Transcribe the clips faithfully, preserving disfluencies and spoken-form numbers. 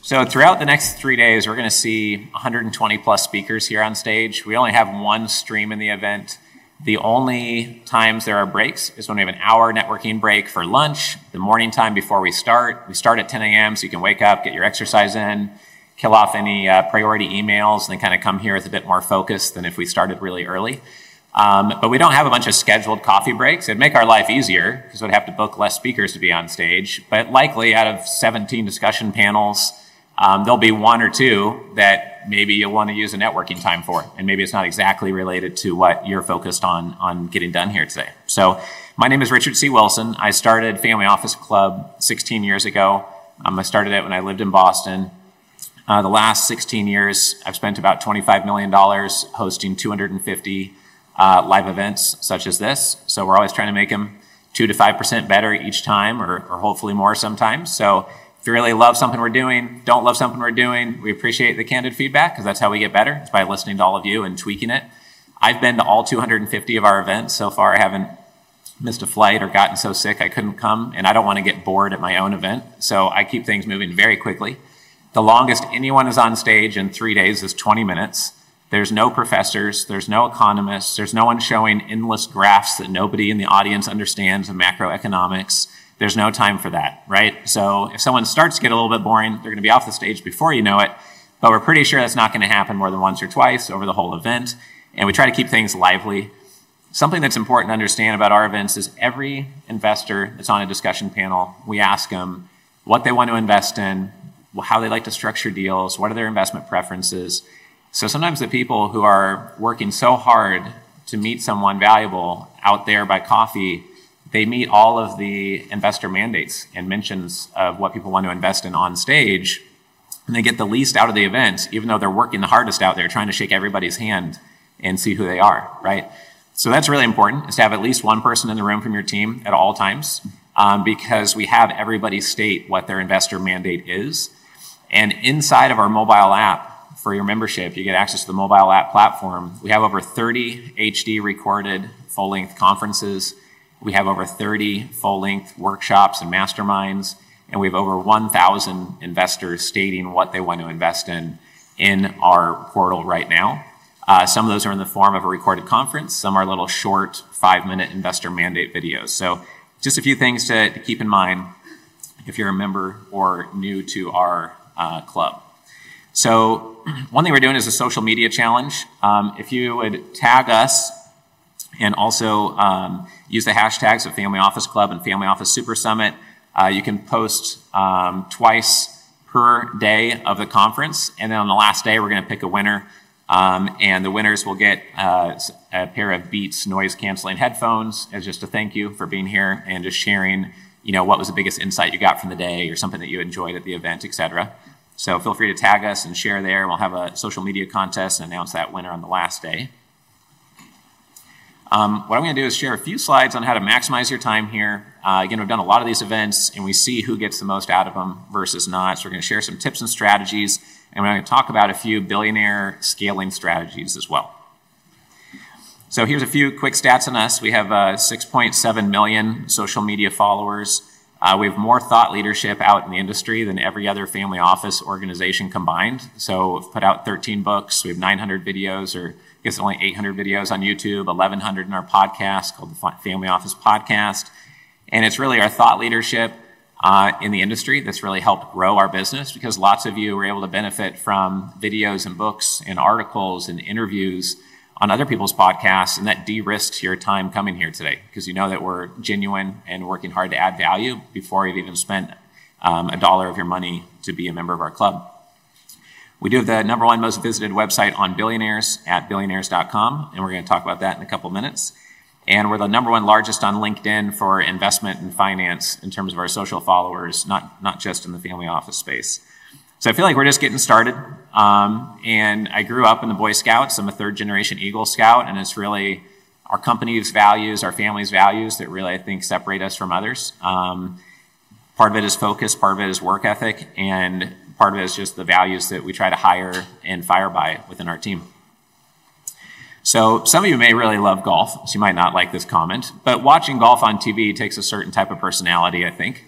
So throughout the next three days, we're going to see one hundred twenty plus speakers here on stage. We only have one stream in the event. The only times there are breaks is when we have an hour networking break for lunch, the morning time before we start. We start at ten a.m. so you can wake up, get your exercise in, kill off any uh, priority emails, and then kind of come here with a bit more focus than if we started really early. Um, but we don't have a bunch of scheduled coffee breaks. It'd make our life easier because we'd have to book less speakers to be on stage. But likely out of seventeen discussion panels, um, there'll be one or two that maybe you'll want to use a networking time for. And maybe it's not exactly related to what you're focused on, on getting done here today. So my name is Richard C. Wilson. I started Family Office Club sixteen years ago. Um, I started it when I lived in Boston. Uh, the last sixteen years, I've spent about twenty-five million dollars hosting two hundred fifty Uh, live events such as this. So we're always trying to make them two to five percent better each time, or, or hopefully more sometimes. So if you really love something we're doing, don't love something we're doing, we appreciate the candid feedback because that's how we get better. It's by listening to all of you and tweaking it. I've been to all two hundred fifty of our events so far. I haven't missed a flight or gotten so sick I couldn't come, and I don't want to get bored at my own event. So I keep things moving very quickly. The longest anyone is on stage in three days is twenty minutes. There's no professors, there's no economists, there's no one showing endless graphs that nobody in the audience understands of macroeconomics. There's no time for that, right? So if someone starts to get a little bit boring, they're going to be off the stage before you know it, but we're pretty sure that's not going to happen more than once or twice over the whole event, and we try to keep things lively. Something that's important to understand about our events is every investor that's on a discussion panel, we ask them what they want to invest in, how they like to structure deals, what are their investment preferences. So sometimes the people who are working so hard to meet someone valuable out there by coffee, they meet all of the investor mandates and mentions of what people want to invest in on stage, and they get the least out of the event, even though they're working the hardest out there trying to shake everybody's hand and see who they are, right? So that's really important, is to have at least one person in the room from your team at all times, um, because we have everybody state what their investor mandate is. And inside of our mobile app, for your membership, you get access to the mobile app platform. We have over thirty H D recorded full-length conferences. We have over thirty full-length workshops and masterminds. And we have over one thousand investors stating what they want to invest in in our portal right now. Uh, some of those are in the form of a recorded conference. Some are little short five-minute investor mandate videos. So just a few things to, to keep in mind if you're a member or new to our uh, club. So one thing we're doing is a social media challenge. Um, if you would tag us and also um, use the hashtags of Family Office Club and Family Office Super Summit, uh, you can post um, twice per day of the conference. And then on the last day, we're going to pick a winner. Um, and the winners will get uh, a pair of Beats noise-canceling headphones as just a thank you for being here and just sharing, you know, what was the biggest insight you got from the day or something that you enjoyed at the event, et cetera. So feel free to tag us and share there. We'll have a social media contest and announce that winner on the last day. Um, what I'm going to do is share a few slides on how to maximize your time here. Uh, again, we've done a lot of these events, and we see who gets the most out of them versus not. So we're going to share some tips and strategies, and we're going to talk about a few billionaire scaling strategies as well. So here's a few quick stats on us. We have uh, six point seven million social media followers. Uh, we have more thought leadership out in the industry than every other family office organization combined. So we've put out thirteen books. We have nine hundred videos, or I guess only eight hundred videos on YouTube, eleven hundred in our podcast called the Family Office Podcast. And it's really our thought leadership uh, in the industry that's really helped grow our business, because lots of you were able to benefit from videos and books and articles and interviews on other people's podcasts, and that de-risked your time coming here today, because you know that we're genuine and working hard to add value before you've even spent um, a dollar of your money to be a member of our club. We do have the number one most visited website on billionaires at billionaires dot com, and we're going to talk about that in a couple minutes. And we're the number one largest on LinkedIn for investment and finance in terms of our social followers, not, not just in the family office space. So I feel like we're just getting started. Um, and I grew up in the Boy Scouts. I'm a third generation Eagle Scout, and it's really our company's values, our family's values that really, I think, separate us from others. Um, part of it is focus, part of it is work ethic, and part of it is just the values that we try to hire and fire by within our team. So some of you may really love golf, so you might not like this comment, but watching golf on T V takes a certain type of personality, I think.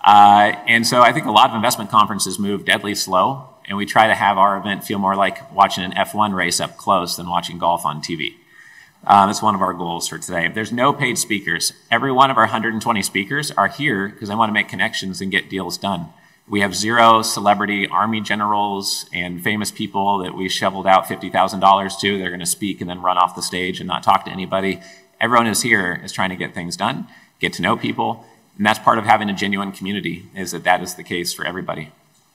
Uh, and so I think a lot of investment conferences move deadly slow, and we try to have our event feel more like watching an F one race up close than watching golf on T V. Uh, that's one of our goals for today. There's no paid speakers. Every one of our one hundred twenty speakers are here because they want to make connections and get deals done. We have zero celebrity army generals and famous people that we shoveled out fifty thousand dollars to. They're going to speak and then run off the stage and not talk to anybody. Everyone who's here is trying to get things done, get to know people, and that's part of having a genuine community, is that that is the case for everybody.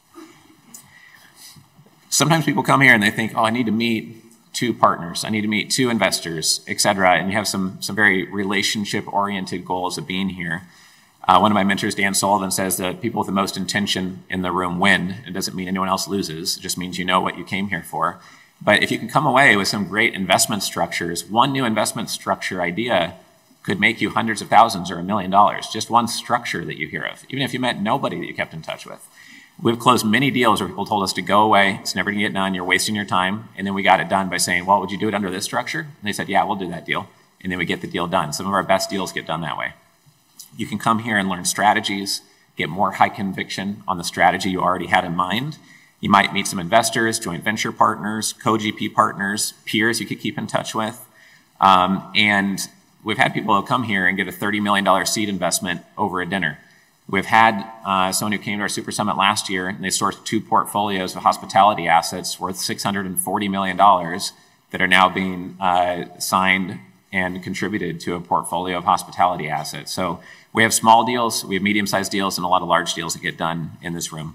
Sometimes people come here and they think, oh, I need to meet two partners, I need to meet two investors, et cetera, and you have some, some very relationship-oriented goals of being here. Uh, one of my mentors, Dan Sullivan, says that people with the most intention in the room win. It doesn't mean anyone else loses. It just means you know what you came here for. But if you can come away with some great investment structures, one new investment structure idea could make you hundreds of thousands or a million dollars. Just one structure that you hear of, even if you met nobody that you kept in touch with. We've closed many deals where people told us to go away, it's never gonna get done, you're wasting your time. And then we got it done by saying, well, would you do it under this structure? And they said, yeah, we'll do that deal. And then we get the deal done. Some of our best deals get done that way. You can come here and learn strategies, get more high conviction on the strategy you already had in mind. You might meet some investors, joint venture partners, co-G P partners, peers you could keep in touch with. Um, and we've had people who come here and get a thirty million dollars seed investment over a dinner. We've had uh, someone who came to our Super Summit last year, and they sourced two portfolios of hospitality assets worth six hundred forty million dollars that are now being uh, signed and contributed to a portfolio of hospitality assets. So we have small deals, we have medium-sized deals, and a lot of large deals that get done in this room.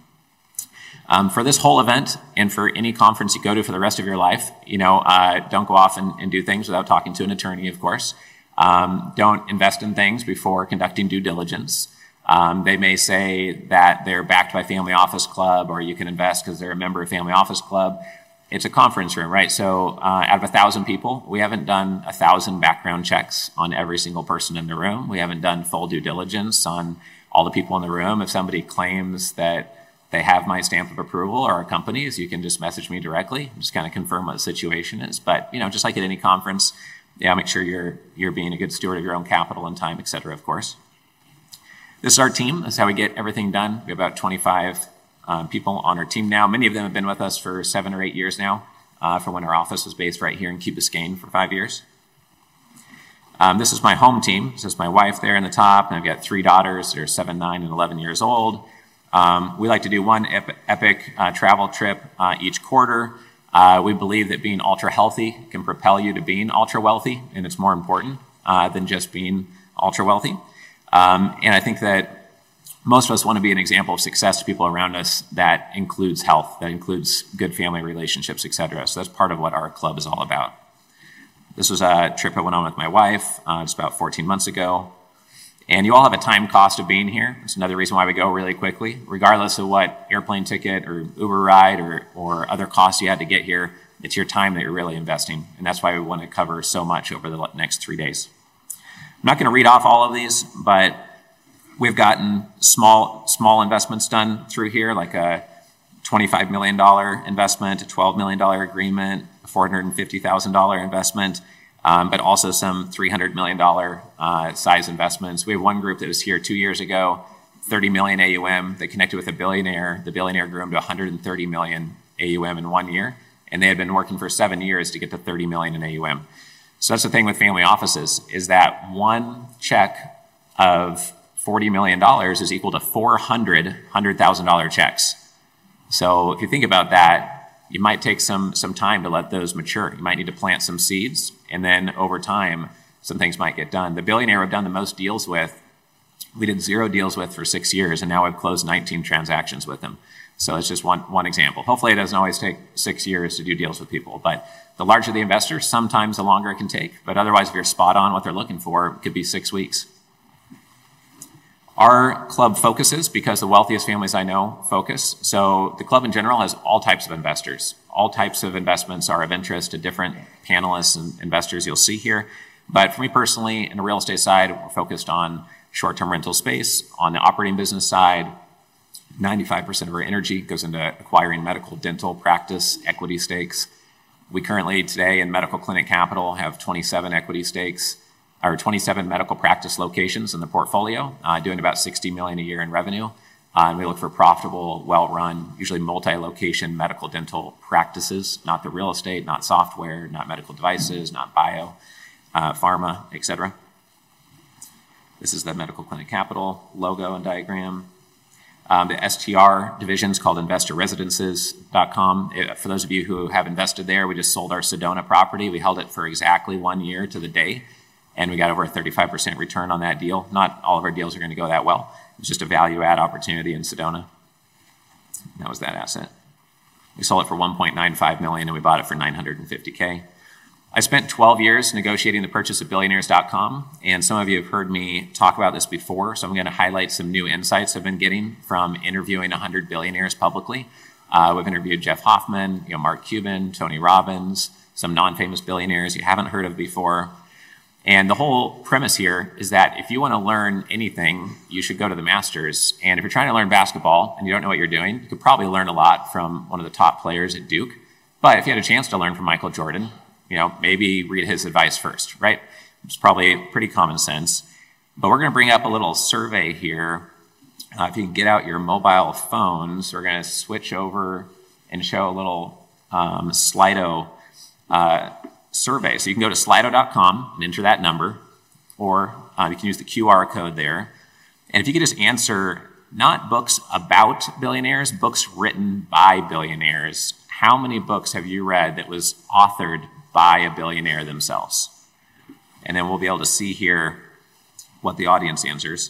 Um, for this whole event, and for any conference you go to for the rest of your life, you know, uh, don't go off and, and do things without talking to an attorney, of course. Um, don't invest in things before conducting due diligence. Um, they may say that they're backed by Family Office Club, or you can invest because they're a member of Family Office Club. It's a conference room, right? So uh, out of a thousand people, we haven't done a thousand background checks on every single person in the room. We haven't done full due diligence on all the people in the room. If somebody claims that they have my stamp of approval, or our companies, you can just message me directly, just kind of confirm what the situation is. But, you know, just like at any conference, yeah, make sure you're, you're being a good steward of your own capital and time, et cetera, of course. This is our team. This is how we get everything done. We have about twenty-five um, people on our team now. Many of them have been with us for seven or eight years now, uh, from when our office was based right here in Key Biscayne for five years. Um, this is my home team. This is my wife there in the top, and I've got three daughters. They're seven, nine, and eleven years old. Um, we like to do one ep epic uh, travel trip uh, each quarter. Uh, we believe that being ultra healthy can propel you to being ultra wealthy, and it's more important uh, than just being ultra wealthy. Um, and I think that most of us want to be an example of success to people around us that includes health, that includes good family relationships, et cetera. So that's part of what our club is all about. This was a trip I went on with my wife uh, just about fourteen months ago. And you all have a time cost of being here. It's another reason why we go really quickly. Regardless of what airplane ticket or Uber ride or, or other costs you had to get here, it's your time that you're really investing. And that's why we want to cover so much over the next three days. I'm not going to read off all of these, but we've gotten small small investments done through here, like a twenty-five million dollars investment, a twelve million dollars agreement, a four hundred fifty thousand dollars investment, um, but also some three hundred million dollars uh, size investments. We have one group that was here two years ago, thirty million A U M. They connected with a billionaire. The billionaire grew them to one hundred thirty million A U M in one year, and they had been working for seven years to get to thirty million in A U M. So that's the thing with family offices, is that one check of forty million dollars is equal to four hundred one hundred thousand dollar checks. So if you think about that, you might take some, some time to let those mature. You might need to plant some seeds, and then over time, some things might get done. The billionaire we've done the most deals with, we did zero deals with for six years, and now we've closed nineteen transactions with them. So it's just one, one example. Hopefully it doesn't always take six years to do deals with people, but the larger the investor, sometimes the longer it can take. But otherwise, if you're spot on what they're looking for, it could be six weeks. Our club focuses, because the wealthiest families I know focus. So the club in general has all types of investors. All types of investments are of interest to different panelists and investors you'll see here. But for me personally, in the real estate side, we're focused on short-term rental space. On the operating business side, ninety-five percent of our energy goes into acquiring medical, dental practice equity stakes. We currently today in Medical Clinic Capital have twenty-seven equity stakes. or twenty-seven medical practice locations in the portfolio, uh, doing about sixty million dollars a year in revenue. Uh, and we look for profitable, well-run, usually multi-location medical dental practices, not the real estate, not software, not medical devices, not bio, uh, pharma, et cetera. This is the Medical Clinic Capital logo and diagram. Um, the S T R division is called investor residences dot com. It, for those of you who have invested there, we just sold our Sedona property. We held it for exactly one year to the day, and we got over a thirty-five percent return on that deal. Not all of our deals are going to go that well. It's just a value add opportunity in Sedona. That was that asset. We sold it for one point nine five million dollars and we bought it for nine hundred fifty K. I spent twelve years negotiating the purchase of billionaires dot com, and some of you have heard me talk about this before, so I'm going to highlight some new insights I've been getting from interviewing one hundred billionaires publicly. Uh, we've interviewed Jeff Hoffman, you know, Mark Cuban, Tony Robbins, some non-famous billionaires you haven't heard of before. And the whole premise here is that if you want to learn anything, you should go to the masters. And if you're trying to learn basketball and you don't know what you're doing, you could probably learn a lot from one of the top players at Duke. But if you had a chance to learn from Michael Jordan, you know, maybe read his advice first, right? It's probably pretty common sense. But we're going to bring up a little survey here. Uh, if you can get out your mobile phones, we're going to switch over and show a little um, Slido uh, survey. So you can go to slido dot com and enter that number, or uh, you can use the Q R code there. And if you could just answer not books about billionaires, books written by billionaires. How many books have you read that was authored by a billionaire themselves? And then we'll be able to see here what the audience answers.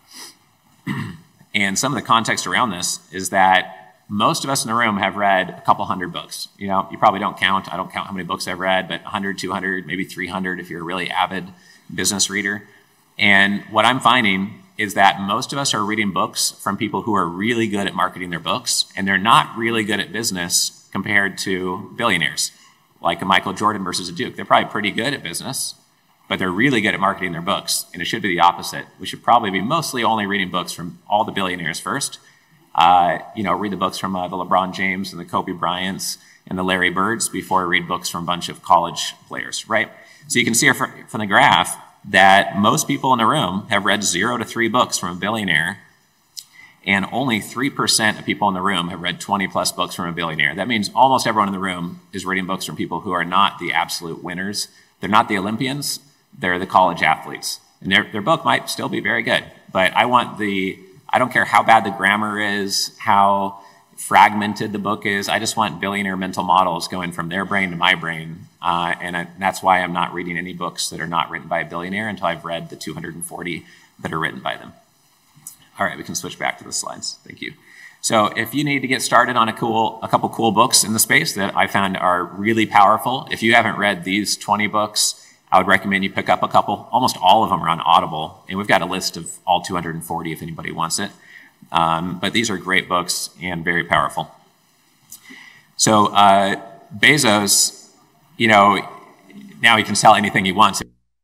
And some of the context around this is that most of us in the room have read a couple hundred books. You know, you probably don't count. I don't count how many books I've read, but one hundred, two hundred, maybe three hundred if you're a really avid business reader. And what I'm finding is that most of us are reading books from people who are really good at marketing their books, and they're not really good at business compared to billionaires, like a Michael Jordan versus a Duke. They're probably pretty good at business, but they're really good at marketing their books, and it should be the opposite. We should probably be mostly only reading books from all the billionaires first. Uh, you know, read the books from uh, the LeBron James and the Kobe Bryants and the Larry Birds before I read books from a bunch of college players, right? So you can see from the graph that most people in the room have read zero to three books from a billionaire, and only three percent of people in the room have read twenty plus books from a billionaire. That means almost everyone in the room is reading books from people who are not the absolute winners. They're not the Olympians, they're the college athletes. And their, their book might still be very good, but I want the, I don't care how bad the grammar is, how fragmented the book is. I just want billionaire mental models going from their brain to my brain. Uh, and I, that's why I'm not reading any books that are not written by a billionaire until I've read the two hundred forty that are written by them. All right, we can switch back to the slides. Thank you. So if you need to get started on a cool, a couple cool books in the space that I found are really powerful, if you haven't read these twenty books, I would recommend you pick up a couple. Almost all of them are on Audible, and we've got a list of all two hundred forty if anybody wants it. Um, but these are great books and very powerful. So uh, Bezos, you know, now he can sell anything he wants.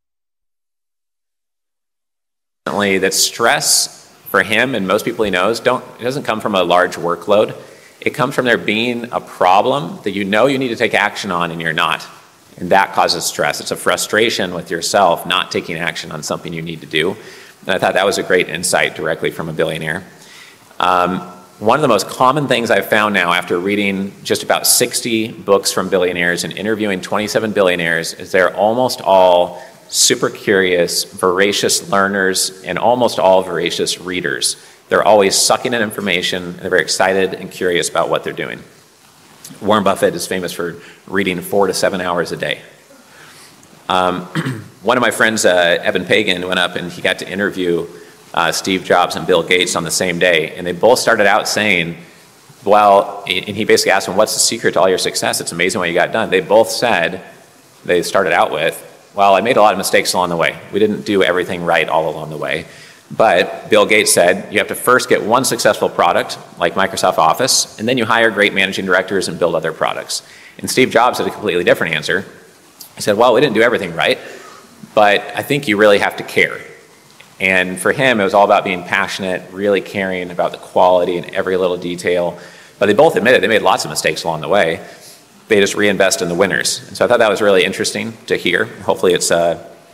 That stress for him and most people he knows don't it doesn't come from a large workload. It comes from there being a problem that you know you need to take action on and you're not. And that causes stress. It's a frustration with yourself not taking action on something you need to do. And I thought that was a great insight directly from a billionaire. Um, one of the most common things I've found now after reading just about sixty books from billionaires and interviewing twenty-seven billionaires is they're almost all super curious, voracious learners, and almost all voracious readers. They're always sucking in information, and they're very excited and curious about what they're doing. Warren Buffett is famous for reading four to seven hours a day. Um, one of my friends, uh, Evan Pagan, went up and he got to interview uh, Steve Jobs and Bill Gates on the same day, and they both started out saying, well, and he basically asked them, what's the secret to all your success? It's amazing what you got done. They both said, they started out with, well, I made a lot of mistakes along the way. We didn't do everything right all along the way. But Bill Gates said, you have to first get one successful product, like Microsoft Office, and then you hire great managing directors and build other products. And Steve Jobs had a completely different answer. He said, well, we didn't do everything right, but I think you really have to care. And for him, it was all about being passionate, really caring about the quality and every little detail. But they both admitted they made lots of mistakes along the way. They just reinvest in the winners. And so I thought that was really interesting to hear. Hopefully it's uh,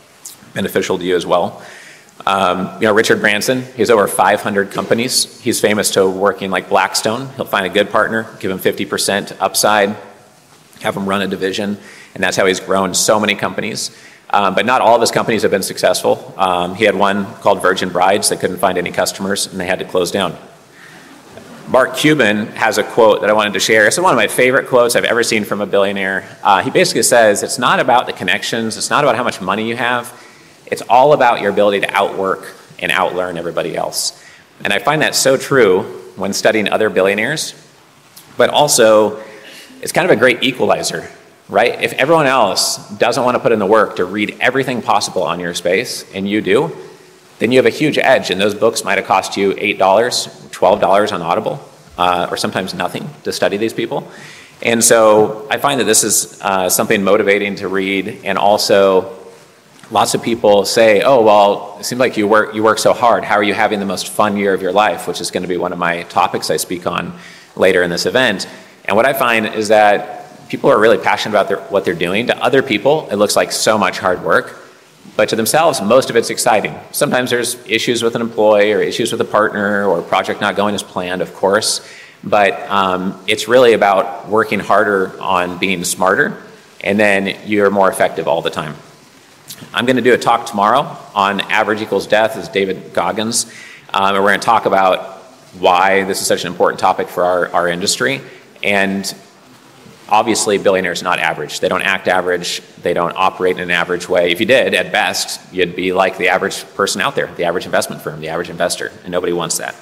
beneficial to you as well. Um, you know, Richard Branson, he has over five hundred companies. He's famous to working like Blackstone. He'll find a good partner, give him fifty percent upside, have him run a division, and that's how he's grown so many companies. Um, but not all of his companies have been successful. Um, he had one called Virgin Brides that couldn't find any customers, and they had to close down. Mark Cuban has a quote that I wanted to share. It's one of my favorite quotes I've ever seen from a billionaire. Uh, he basically says, it's not about the connections, it's not about how much money you have, it's all about your ability to outwork and outlearn everybody else. And I find that so true when studying other billionaires, but also it's kind of a great equalizer, right? If everyone else doesn't want to put in the work to read everything possible on your space, and you do, then you have a huge edge, and those books might have cost you eight dollars, twelve dollars on Audible, uh, or sometimes nothing to study these people. And so I find that this is uh, something motivating to read, and also lots of people say, oh, well, it seems like you work, you work so hard. How are you having the most fun year of your life? Which is going to be one of my topics I speak on later in this event. And what I find is that people are really passionate about their, what they're doing. To other people, it looks like so much hard work. But to themselves, most of it's exciting. Sometimes there's issues with an employee or issues with a partner or a project not going as planned, of course. But um, it's really about working harder on being smarter, and then you're more effective all the time. I'm going to do a talk tomorrow on average equals death as David Goggins. Um, and we're going to talk about why this is such an important topic for our, our industry. And obviously, billionaires are not average. They don't act average. They don't operate in an average way. If you did, at best, you'd be like the average person out there, the average investment firm, the average investor, and nobody wants that.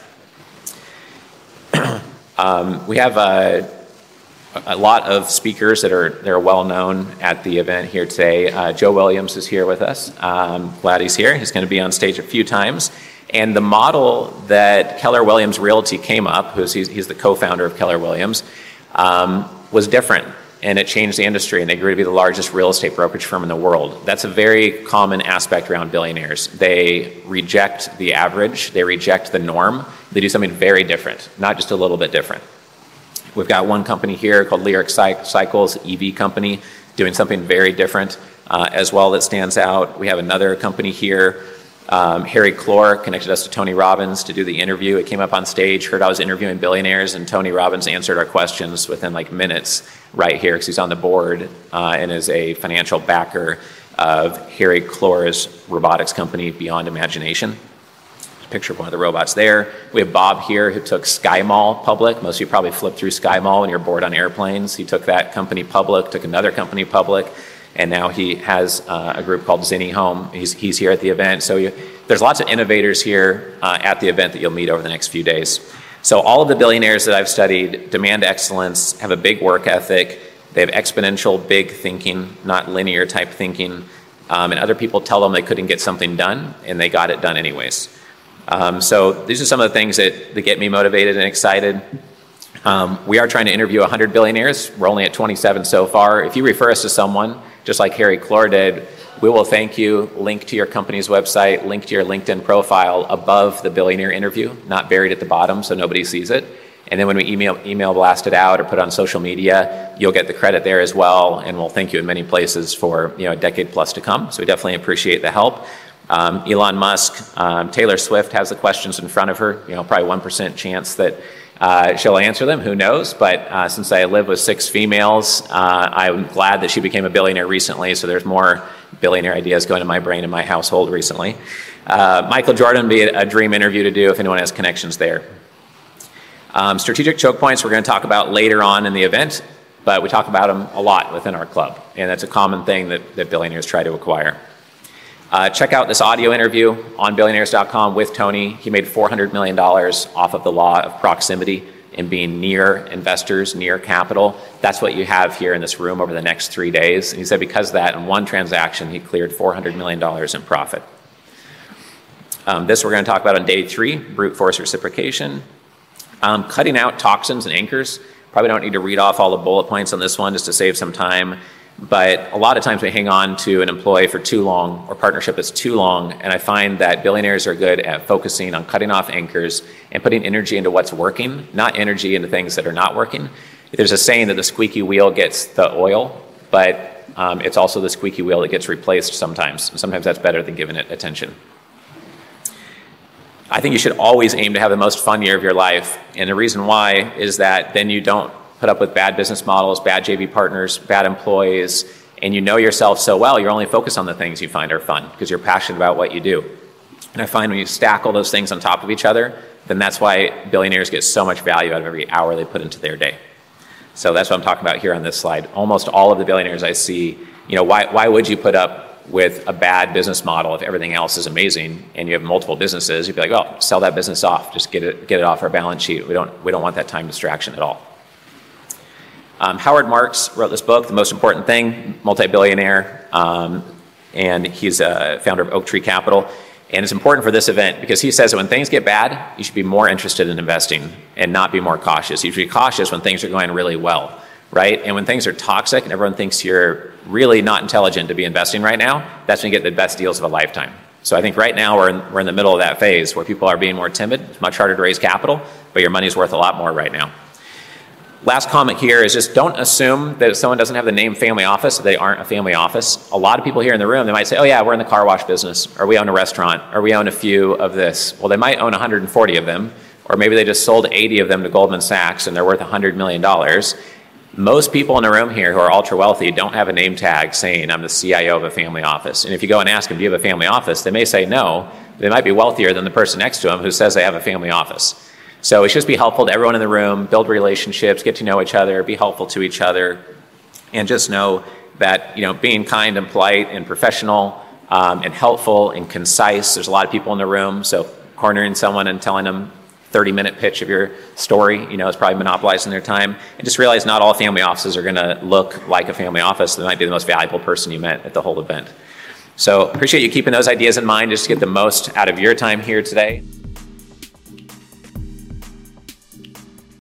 um, we have a, a lot of speakers that are, that are well known at the event here today. Uh, Joe Williams is here with us. Um, glad he's here. He's going to be on stage a few times. And the model that Keller Williams Realty came up, who's he's, he's the co-founder of Keller Williams, um, was different, and it changed the industry, and they grew to be the largest real estate brokerage firm in the world. That's a very common aspect around billionaires. They reject the average, they reject the norm, they do something very different, not just a little bit different. We've got one company here called Lyric Cycles, E V company, doing something very different uh, as well that stands out. We have another company here. Um, Harry Clore connected us to Tony Robbins to do the interview. It came up on stage, heard I was interviewing billionaires, and Tony Robbins answered our questions within like minutes right here because he's on the board uh, and is a financial backer of Harry Clore's robotics company, Beyond Imagination. Picture of one of the robots there. We have Bob here who took SkyMall public. Most of you probably flip through SkyMall when you're bored on airplanes. He took that company public, took another company public, and now he has uh, a group called Zinni Home. He's, he's here at the event. So you, there's lots of innovators here uh, at the event that you'll meet over the next few days. So all of the billionaires that I've studied demand excellence, have a big work ethic. They have exponential big thinking, not linear type thinking. Um, and other people tell them they couldn't get something done, and they got it done anyways. Um, so these are some of the things that, that get me motivated and excited. Um, we are trying to interview one hundred billionaires. We're only at twenty-seven so far. If you refer us to someone, just like Harry Clore did, we will thank you, link to your company's website, link to your LinkedIn profile above the billionaire interview, not buried at the bottom so nobody sees it. And then when we email, email blast it out or put it on social media, you'll get the credit there as well, and we'll thank you in many places for you know a decade plus to come. So we definitely appreciate the help. Um, Elon Musk, um, Taylor Swift has the questions in front of her, you know, probably one percent chance that uh, she'll answer them, who knows, but uh, since I live with six females, uh, I'm glad that she became a billionaire recently, so there's more billionaire ideas going in my brain in my household recently. Uh, Michael Jordan would be a, a dream interview to do if anyone has connections there. Um, strategic choke points we're going to talk about later on in the event, but we talk about them a lot within our club, and that's a common thing that, that billionaires try to acquire. Uh, check out this audio interview on billionaires dot com with Tony. He made four hundred million dollars off of the law of proximity and being near investors, near capital. That's what you have here in this room over the next three days. And he said because of that, in one transaction, he cleared four hundred million dollars in profit. Um, this we're going to talk about on day three, brute force reciprocation. Um, cutting out toxins and anchors. Probably don't need to read off all the bullet points on this one just to save some time. But a lot of times we hang on to an employee for too long or partnership that's too long, and I find that billionaires are good at focusing on cutting off anchors and putting energy into what's working, not energy into things that are not working. There's a saying that the squeaky wheel gets the oil, but um, it's also the squeaky wheel that gets replaced sometimes. Sometimes that's better than giving it attention. I think you should always aim to have the most fun year of your life. And the reason why is that then you don't put up with bad business models, bad J V partners, bad employees, and you know yourself so well, you're only focused on the things you find are fun because you're passionate about what you do. And I find when you stack all those things on top of each other, then that's why billionaires get so much value out of every hour they put into their day. So that's what I'm talking about here on this slide. Almost all of the billionaires I see, you know, why, why would you put up with a bad business model if everything else is amazing and you have multiple businesses? You'd be like, oh, sell that business off. Just get it, get it off our balance sheet. We don't, we don't want that time distraction at all. Um, Howard Marks wrote this book, The Most Important Thing, multi-billionaire, um, and he's a founder of Oak Tree Capital. And it's important for this event because he says that when things get bad, you should be more interested in investing and not be more cautious. You should be cautious when things are going really well, right? And when things are toxic and everyone thinks you're really not intelligent to be investing right now, that's when you get the best deals of a lifetime. So I think right now we're in, we're in the middle of that phase where people are being more timid. It's much harder to raise capital, but your money's worth a lot more right now. Last comment here is just don't assume that if someone doesn't have the name family office, that they aren't a family office. A lot of people here in the room, they might say, oh yeah, we're in the car wash business, or we own a restaurant, or we own a few of this. Well, they might own one hundred forty of them, or maybe they just sold eighty of them to Goldman Sachs and they're worth one hundred million dollars. Most people in the room here who are ultra wealthy don't have a name tag saying I'm the C I O of a family office. And if you go and ask them, do you have a family office? They may say no. They might be wealthier than the person next to them who says they have a family office. So it should just be helpful to everyone in the room, build relationships, get to know each other, be helpful to each other, and just know that, you know, being kind and polite and professional um, and helpful and concise. There's a lot of people in the room, so cornering someone and telling them thirty minute pitch of your story, you know, is probably monopolizing their time. And just realize not all family offices are going to look like a family office. They might be the most valuable person you met at the whole event. So appreciate you keeping those ideas in mind just to get the most out of your time here today.